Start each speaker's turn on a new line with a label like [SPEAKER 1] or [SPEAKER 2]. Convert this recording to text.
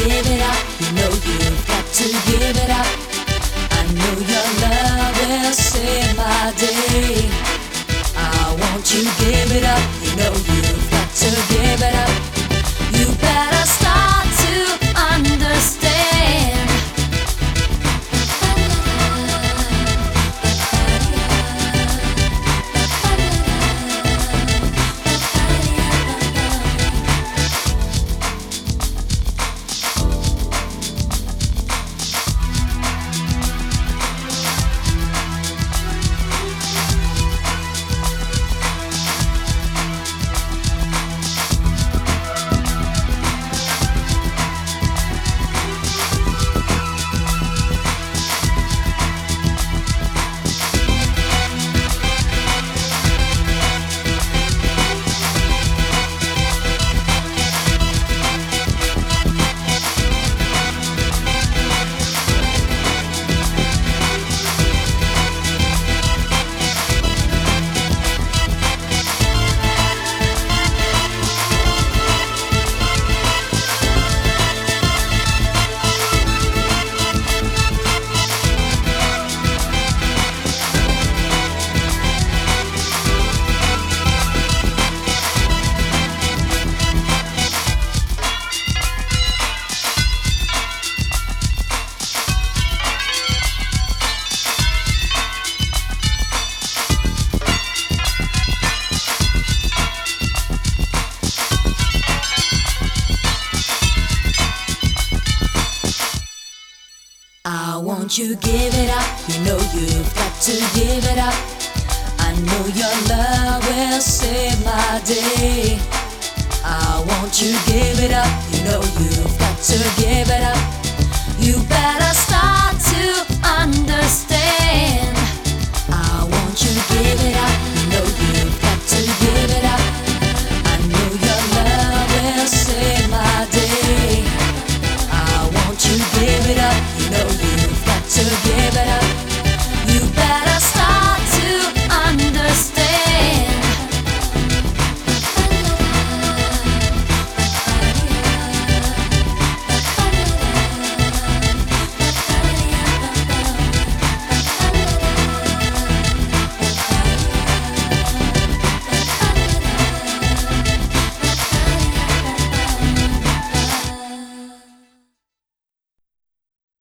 [SPEAKER 1] give it up. You know you've got to give it up. I know your love will save my day. I want you give it up. You know you've got to give it up. You better start to understand. I want you give it up. You know you've got to give it up. I know your love will save my day. I want you give it up. You know you've got